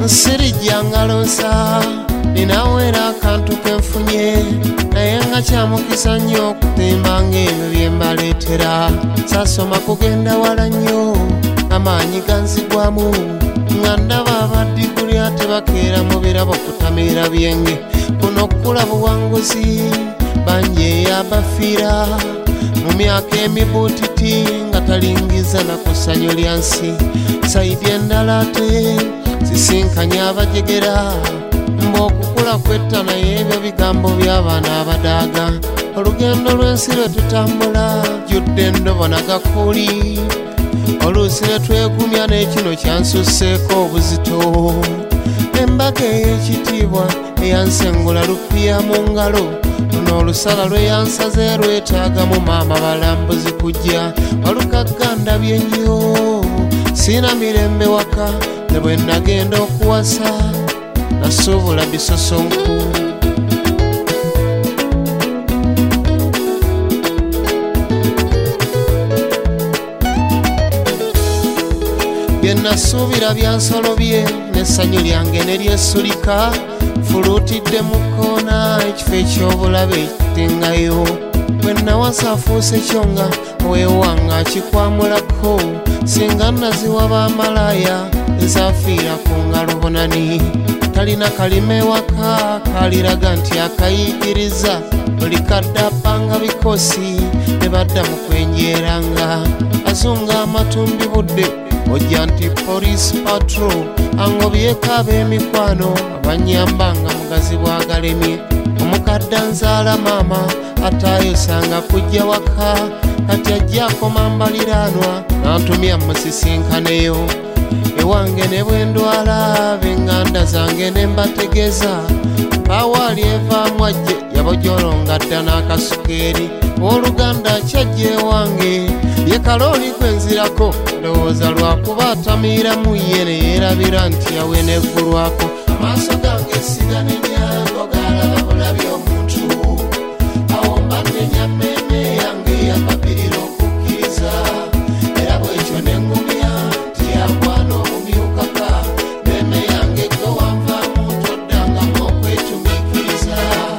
Nsirija ngalonsa ninawera akantu kenfunye naye nga kyamukisa nnyo okutemba ng'ebyo bye mbaleetera. Saasoma kugenda wala nnyo amaanyi ganzigwamu nga ndaba abadiguli ate bakeera mu birabo kutamira byenge. Kuno okula buwanguzi bangi eyabafiira mu myaka emibuutiti nga talingiza na ku ssanyu lya nsi. Saidi endala ate sisinkanye abajegera mb'okukula kwetta naye ebyo bigambo by'abaana abadaaga. Olugendo lw'ensi lwe tutambula jjudde endobo na gakuuli, oluusi ne twegumya n'ekino kyansusseeko obuzito. Embaga ey'ekitiibwa eyansengula lupiya mu ngalo, luno olusala lwe yansaze lwetaagamu maama balambuzi kujja. Walukagga bye nnyo sina mirembe waka, ne bwe nagenda okuwasa nasuubula bisosonku. Bye nasuubira byansolobye n'essanyu lyange ne lyesulika. Fulutidde mu kkoona ekifo eky'obulabe ekitengayo. Bwe nawasa afuuse kyonga weewanga akikwamulako, singa naziwa bamalaaya ezaafiira ku ngalo bonani. Talina kalima ewaka kaliraga nti akayigiriza, buli kadde apanga bikosi ne badda mu kwenjeeranga. Azunga amatumbi budde ojja nti police patrol angobyeko ab'emikwano abanyambanga mugazi bwagalemye. Omukadde anzaala maama ataayosanga kujja waka, kati ajjaako mambaliraanwa n'antumya musisinkaneyo. Ewange ne bwe ndwala b'enganda zange ne mbategeeza, awaali evaamu ajje yabojolonga dda n'akasukeeri. Oluganda kyajja ewange ye kalooli gwenzirako, ndowooza lwakuba atamiiramu ye ne yeerabira nti yawena eggulwako. Amaaso gange siganenya ng'ogalaba bulabi omuntu, awo mba nnenya mmeeme yange yapapirira okukkiriza. Era bw'ekyo ne ngumya nti yakwana obumyukaka, mmeeme yange gwe wanvaamu toddangamu okwetumiikiriza.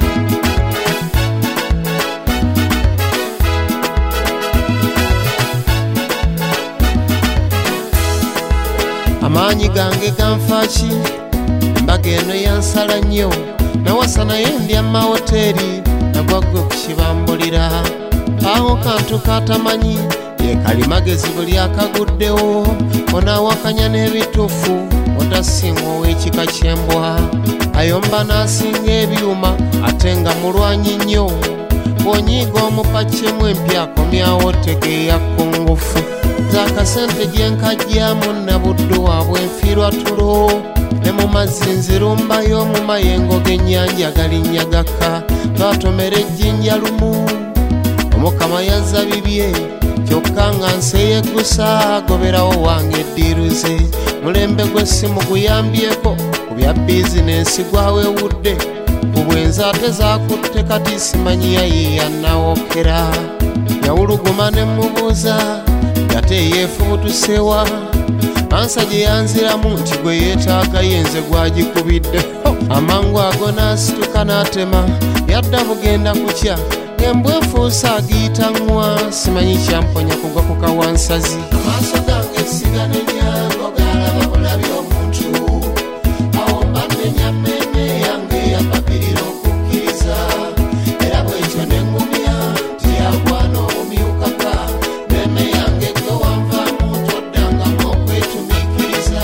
Amaanyi gange ganfaaki, embaga eno yansala nnyo. Nawasa naye ndya mu mawoteeri nagwaggwe kukibambulira. Awo kantu katamanyi ye kalimagezi buli akaguddewo, onaawakanya n'ebituufu otasinga ow'ekika ky'embwa. Ayomba n'asinga ebyuma ate nga mulwanyi nnyo, bw'onyiiga omupakyemu empya akomyawo tegeeya kkungufu. Zakasente gye nkajjamu nabuddu waabwe nfiirwa tulo, ne mu mazzi nzirumbayo mu mayengo g'ennyanja galinyagaka. Twatomera ejjinja lumu, Omukama yazza bibye, kyokka nga nseeyegusa agoberawo wange eddiiruze. Mulembe gw'essimu guyambyeko ku bya bizinensi gwawewudde, ku bwenza ate zaakutte kati simanyi yayiyannawookera. Yawuluguma ne mubuuza ate yeefubutusewa, ansa gye yanziramu nti gwe yeetaaga yenze gwagikubidde. Amangu ago n'asituka n'atema, yadda bugenda kukya, embwa enfuusa agiyita ngwa, simanyi kyamponya kugwa ku kawansazi. Amaaso gange siganenya ng'ogalaba bulabi omuntu, awo mba nnenya mmeeme yange yapapirira okukkiriza. Era bw'ekyo ne ngumya nti yakwana obumyukaka, mmeeme yange gwe wanvaamu toddangamu okwetumiikiriza.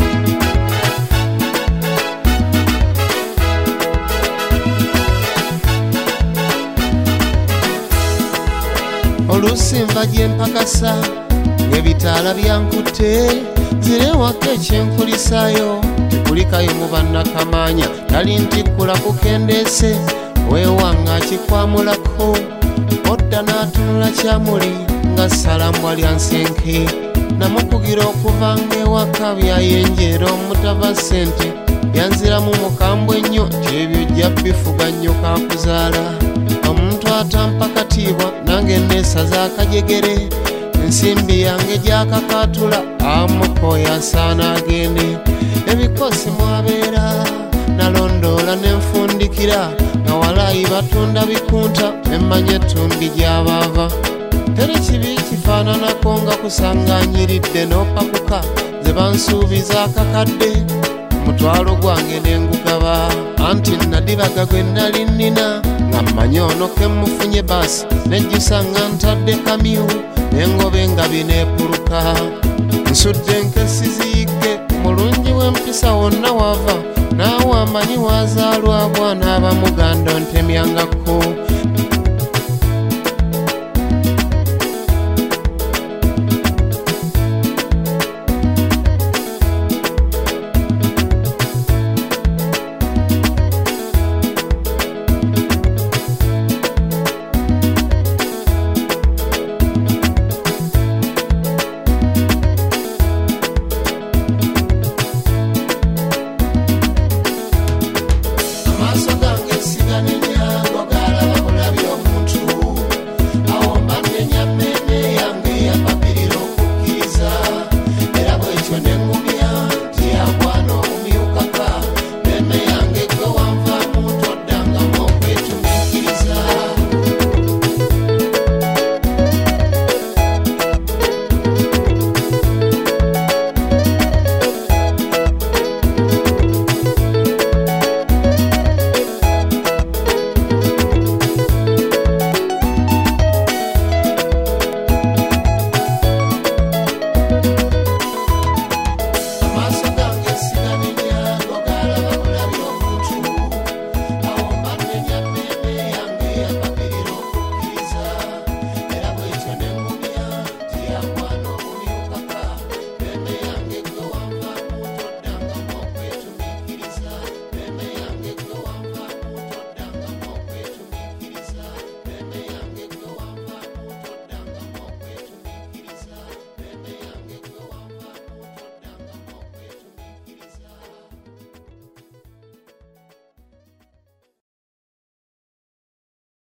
Oluusi nva gye mpakasa ng'ebitaala byankutte, zire waka ekyenkulisaayo tekulikayo mu bannakamaanya. Tali ntikkula kukendeese, weewanga akikwamulako, odda n'atunula kyamuli nga ssalambwa lya nsenke. Namukugira okuva ng'ewaka byayenjeera omutava ssente, yanziramu mukambwe ennyo nti ebyo jja bifuga nnyo kakuzaala. Omuntu atampa katiibwa nange neesaza akajegere, ensimbi yange gyakakatula amukoya asaana agende. ebikosi mwabeera nalondoola nenfundikira nga walayi batunda bikunta emmanye ettundi gy'abaava teri kibi kifaananako nga kusanganyiridde n'opakuka ze bansuubiza akakadde omutwalo gwange nengugaba anti nadibaga gwe nali nnina nga mmanyi ono ke mufunye baasi nejjusanga ntadde kamyu nengobe nga bineepuluka nsudde nkesiziyigge mulungi w'empisa wonna wava naawe amanyi wazaalwa bwana abamuganda ontemyangako